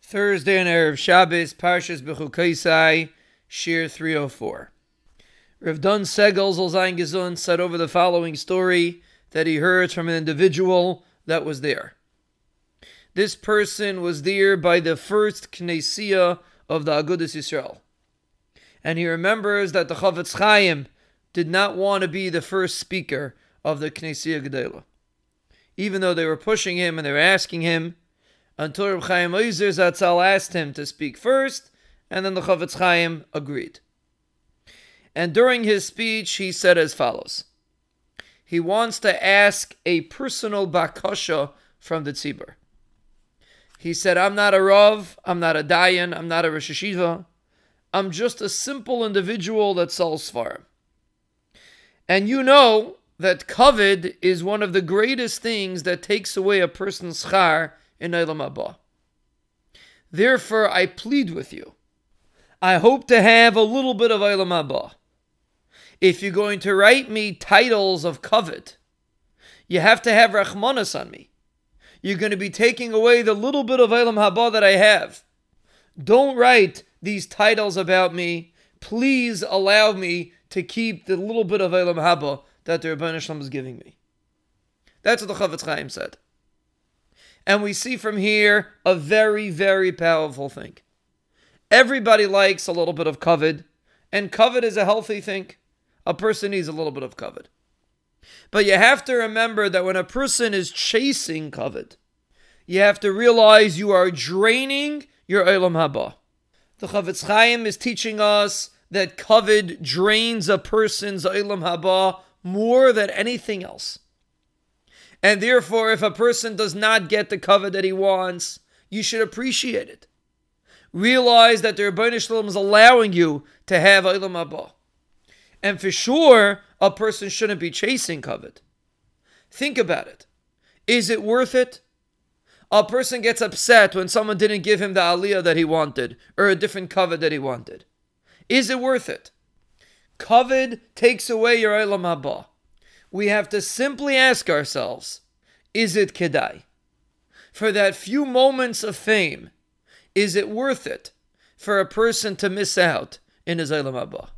Thursday and Erev Shabbos, Parshas Bechukaisai, Shir 304. Rav Don Segel Zolzayin Gezun said over the following story that he heard from an individual that was there. This person was there by the first Knessia of the Agudas Yisrael. And he remembers that the Chofetz Chaim did not want to be the first speaker of the Knessia Gedela. Even though they were pushing him and they were asking him, until Reb Chaim Ozer Zatzal asked him to speak first, and then the Chofetz Chaim agreed. And during his speech, he said as follows. He wants to ask a personal bakasha from the tzibur. He said, I'm not a Rav, I'm not a Dayan, I'm not a Rosh Hashiva. I'm just a simple individual that sells Sfarim. And you know that kavod is one of the greatest things that takes away a person's schar in Olam Haba. Therefore, I plead with you. I hope to have a little bit of Olam Haba. If you're going to write me titles of kavod, you have to have Rachmanas on me. You're going to be taking away the little bit of Olam Haba that I have. Don't write these titles about me. Please allow me to keep the little bit of Olam Haba that the Rebbeinu Shalom is giving me. That's what the Chofetz Chaim said. And we see from here a very, very powerful thing. Everybody likes a little bit of kavod, and kavod is a healthy thing. A person needs a little bit of kavod. But you have to remember that when a person is chasing kavod, you have to realize you are draining your Olam Haba. The Chofetz Chaim is teaching us that kavod drains a person's Olam Haba more than anything else. And therefore, if a person does not get the kavod that he wants, you should appreciate it. Realize that the Rebbeinu Shalom is allowing you to have Olam Haba. And for sure, a person shouldn't be chasing kavod. Think about it. Is it worth it? A person gets upset when someone didn't give him the aliyah that he wanted, or a different kavod that he wanted. Is it worth it? Kavod takes away your Olam Haba. We have to simply ask ourselves, is it kedai? For that few moments of fame, is it worth it for a person to miss out in his Olam Haba?